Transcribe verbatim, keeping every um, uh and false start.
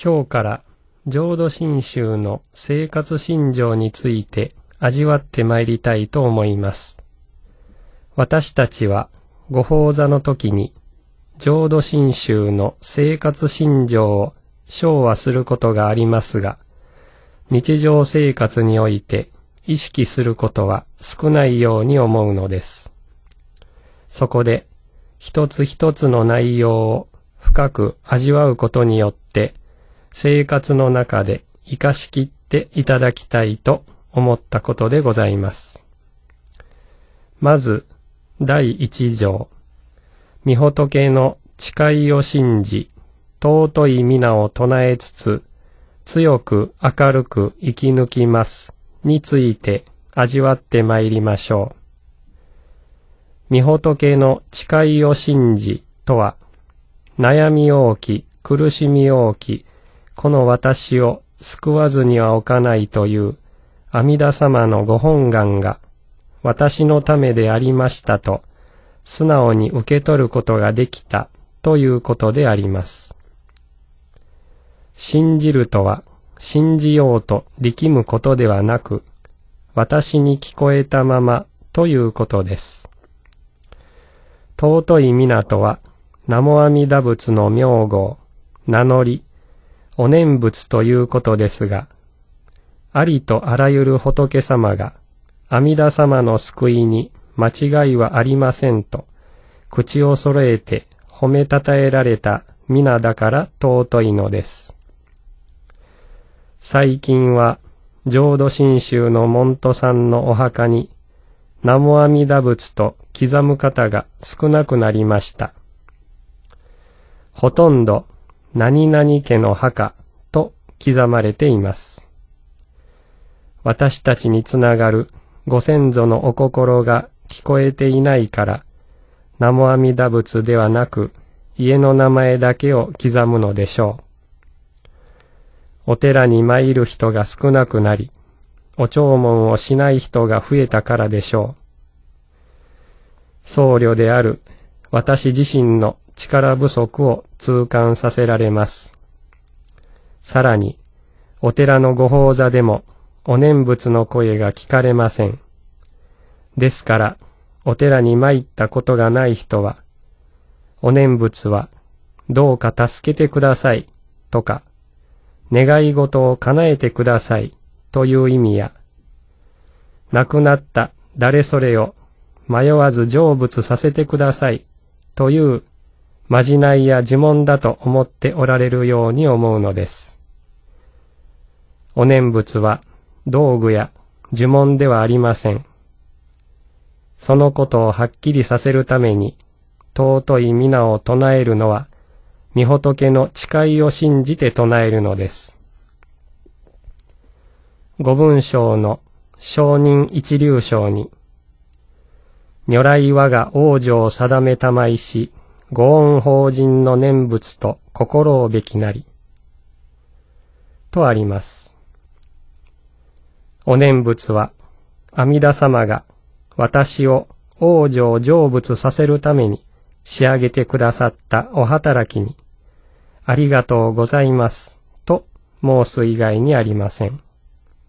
今日から浄土真宗の生活信条について味わってまいりたいと思います。私たちはご法座の時に浄土真宗の生活信条を唱和することがありますが、日常生活において意識することは少ないように思うのです。そこで一つ一つの内容を深く味わうことによって生活の中で生かしきっていただきたいと思ったことでございます。まず第一条、御仏の誓いを信じ、尊い皆を唱えつつ、強く明るく生き抜きますについて味わってまいりましょう。御仏の誓いを信じとは、悩み多き、苦しみ多き、この私を救わずにはおかないという阿弥陀様のご本願が私のためでありましたと素直に受け取ることができたということであります。信じるとは信じようと力むことではなく、私に聞こえたままということです。尊い皆とは南無阿弥陀仏の名号、名乗り、お念仏ということですが、ありとあらゆる仏様が阿弥陀様の救いに間違いはありませんと口を揃えて褒めたたえられた皆だから尊いのです。最近は浄土真宗の門徒さんのお墓に南無阿弥陀仏と刻む方が少なくなりました。ほとんど何々家の墓と刻まれています。私たちにつながるご先祖のお心が聞こえていないから、南無阿弥陀仏ではなく家の名前だけを刻むのでしょう。お寺に参る人が少なくなり、お弔問をしない人が増えたからでしょう。僧侶である私自身の力不足を痛感させられます。さらに、お寺のご法座でもお念仏の声が聞かれません。ですから、お寺に参ったことがない人は、お念仏はどうか助けてくださいとか、願い事を叶えてくださいという意味や、亡くなった誰それを迷わず成仏させてくださいというまじないや呪文だと思っておられるように思うのです。お念仏は道具や呪文ではありません。そのことをはっきりさせるために、尊い皆を唱えるのは、御仏の誓いを信じて唱えるのです。五文章の上人一流章に、如来我が往生を定めたまいし、ご恩法人の念仏と心をべきなり、とあります。お念仏は、阿弥陀様が私を往生成仏させるために仕上げてくださったお働きに、ありがとうございますと申す以外にありません。